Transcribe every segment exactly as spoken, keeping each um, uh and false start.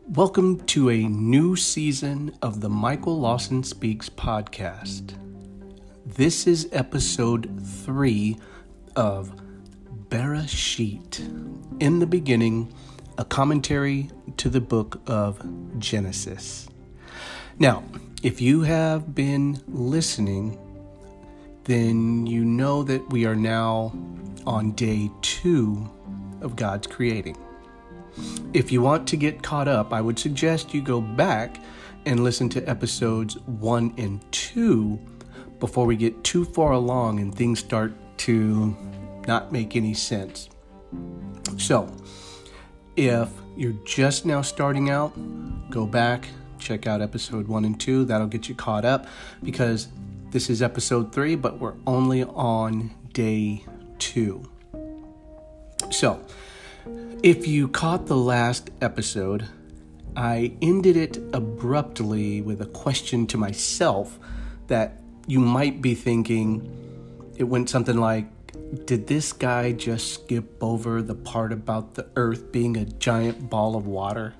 Welcome to a new season of the Michael Lawson Speaks podcast. This is episode three of Bereshit. In the beginning, a commentary to the book of Genesis. Now, if you have been listening, then you know that we are now on day two of God's creating. If you want to get caught up, I would suggest you go back and listen to episodes one and two before we get too far along and things start to not make any sense. So, if you're just now starting out, go back, check out episode one and two. That'll get you caught up because this is episode three, but we're only on day two. So, if you caught the last episode, I ended it abruptly with a question to myself that you might be thinking. It went something like, did this guy just skip over the part about the earth being a giant ball of water?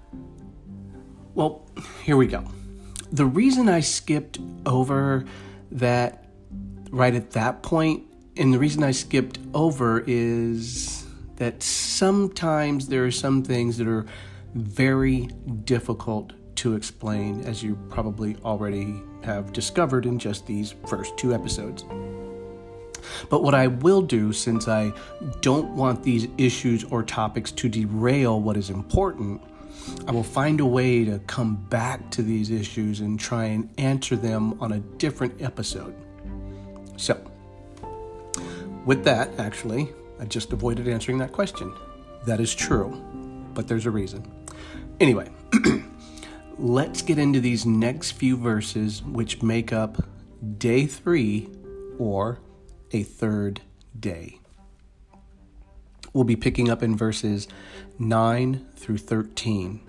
Well, here we go. The reason I skipped over that right at that point, and the reason I skipped over is that sometimes there are some things that are very difficult to explain, as you probably already have discovered in just these first two episodes. But what I will do, since I don't want these issues or topics to derail what is important, I will find a way to come back to these issues and try and answer them on a different episode. So, with that, actually, I just avoided answering that question. That is true, but there's a reason. Anyway, let's get into these next few verses, which make up day three, or a third day. We'll be picking up in verses nine through thirteen.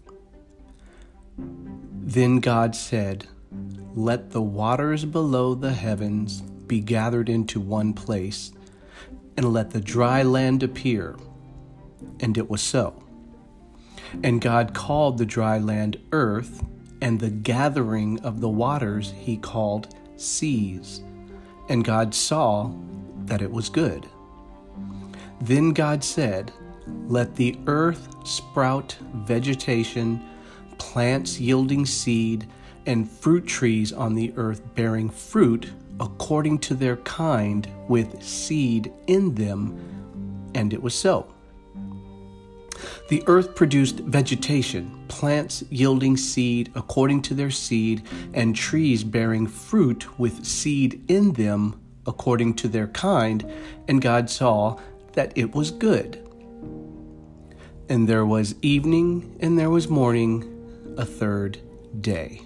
Then God said, "Let the waters below the heavens be gathered into one place, and let the dry land appear." And it was so. And God called the dry land earth, and the gathering of the waters he called seas. And God saw that it was good. Then God said, "Let the earth sprout vegetation, plants yielding seed, and fruit trees on the earth bearing fruit according to their kind, with seed in them." And it was so. The earth produced vegetation, plants yielding seed according to their seed, and trees bearing fruit with seed in them according to their kind, and God saw that it was good. And there was evening and there was morning, a third day.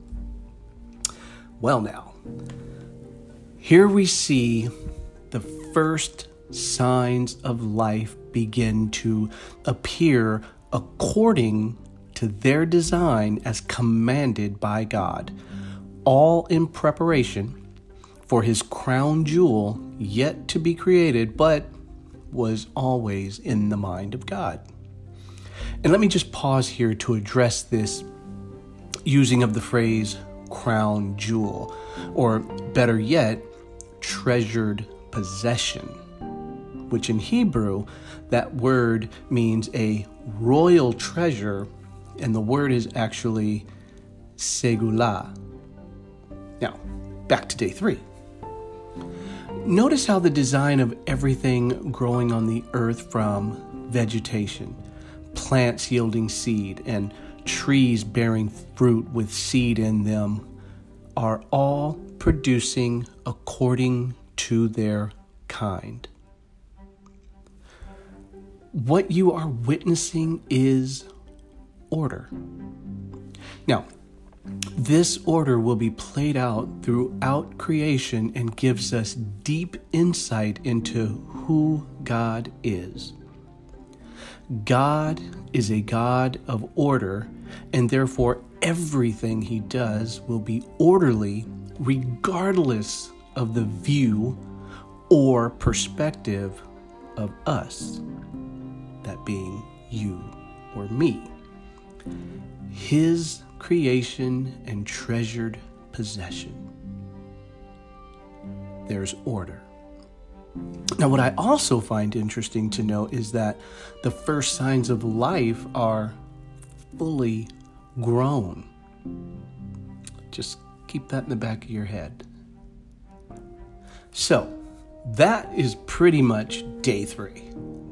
Well now, here we see the first signs of life begin to appear according to their design as commanded by God, all in preparation for his crown jewel yet to be created, but was always in the mind of God. And let me just pause here to address this using of the phrase crown jewel, or better yet, treasured possession, which in Hebrew, that word means a royal treasure, and the word is actually segulah. Now, back to day three. Notice how the design of everything growing on the earth, from vegetation, plants yielding seed, and trees bearing fruit with seed in them, are all producing according to their kind. What you are witnessing is order. Now, this order will be played out throughout creation and gives us deep insight into who God is. God is a God of order, and therefore everything he does will be orderly regardless of the view or perspective of us, that being you or me. His creation and treasured possession. There's order. Now, what I also find interesting to note is that the first signs of life are fully grown. Just keep that in the back of your head. So, that is pretty much day three.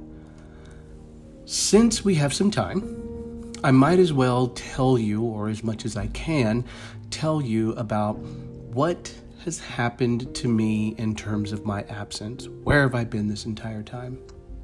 Since we have some time, I might as well tell you, or as much as I can, tell you about what has happened to me in terms of my absence. Where have I been this entire time?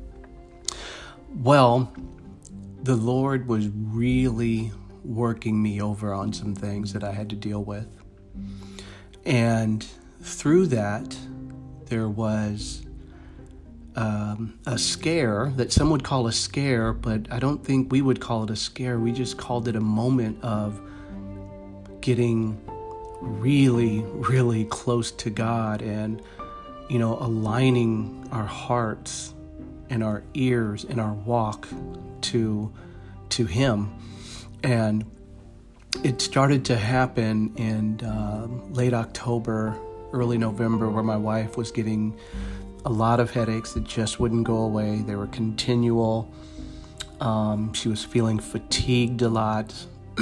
Well, the Lord was really working me over on some things that I had to deal with. And through that, there was um, a scare that some would call a scare, but I don't think we would call it a scare. We just called it a moment of getting really, really close to God and, you know, aligning our hearts and our ears and our walk to, to Him. And it started to happen in uh, late October, early November, where my wife was getting a lot of headaches that just wouldn't go away. They were continual. Um, she was feeling fatigued a lot.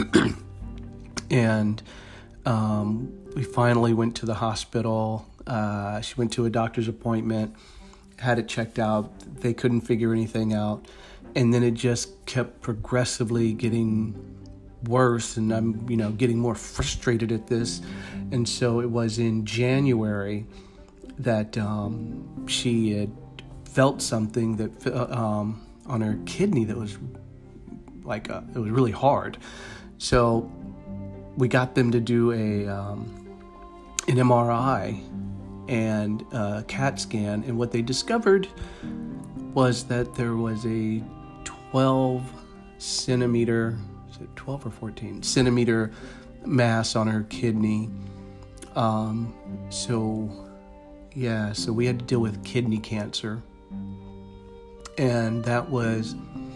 And um, we finally went to the hospital. Uh, she went to a doctor's appointment, had it checked out. They couldn't figure anything out. And then it just kept progressively getting worse, and I'm, you know, getting more frustrated at this. And so it was in January that um, she had felt something that uh, um, on her kidney that was like a, it was really hard. So we got them to do a um, an M R I and a CAT scan, and what they discovered was that there was a twelve centimeter, is it twelve or fourteen centimeter mass on her kidney. Um, so yeah, so we had to deal with kidney cancer. And that was,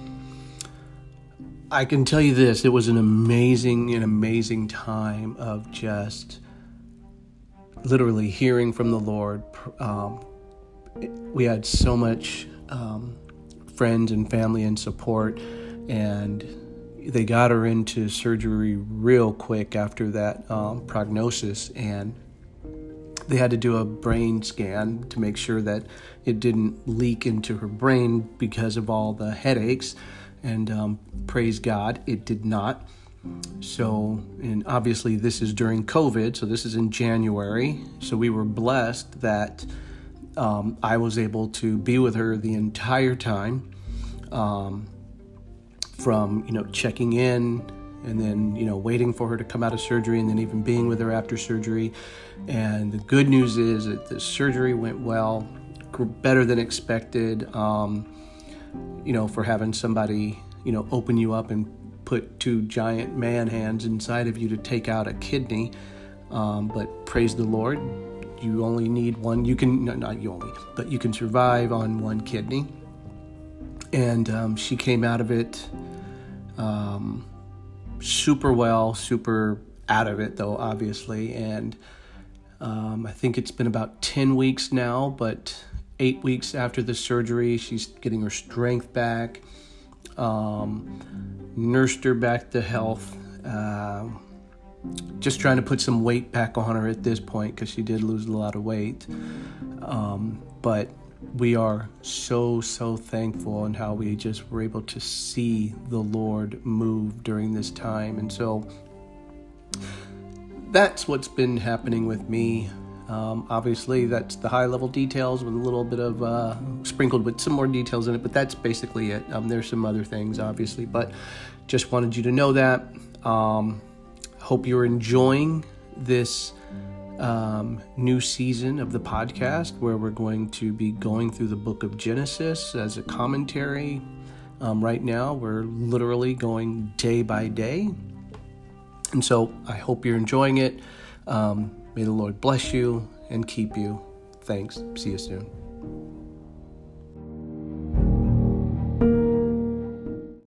I can tell you this, it was an amazing, an amazing time of just literally hearing from the Lord. Um, we had so much um, friends and family and support, and they got her into surgery real quick after that um, prognosis, and they had to do a brain scan to make sure that it didn't leak into her brain because of all the headaches. And um, praise God, it did not. So, and obviously this is during COVID, so this is in January. So we were blessed that um, I was able to be with her the entire time, um, from, you know, checking in, and then, you know, waiting for her to come out of surgery, and then even being with her after surgery. And the good news is that the surgery went well, better than expected, um, you know, for having somebody, you know, open you up and put two giant man hands inside of you to take out a kidney. Um, but praise the Lord, you only need one. You can, no, not you only, but you can survive on one kidney. And um, she came out of it um, super well, super out of it, though, obviously. And um, I think it's been about ten weeks now, but eight weeks after the surgery, she's getting her strength back, um, nursed her back to health, uh, just trying to put some weight back on her at this point because she did lose a lot of weight. Um, but we are so, so thankful in how we just were able to see the Lord move during this time. And so that's what's been happening with me. Um, obviously, that's the high-level details with a little bit of uh, sprinkled with some more details in it, but that's basically it. Um, there's some other things, obviously, but just wanted you to know that. Um, hope you're enjoying this um, new season of the podcast, where we're going to be going through the book of Genesis as a commentary. Um, right now, we're literally going day by day. And so I hope you're enjoying it. Um, May the Lord bless you and keep you. Thanks. See you soon.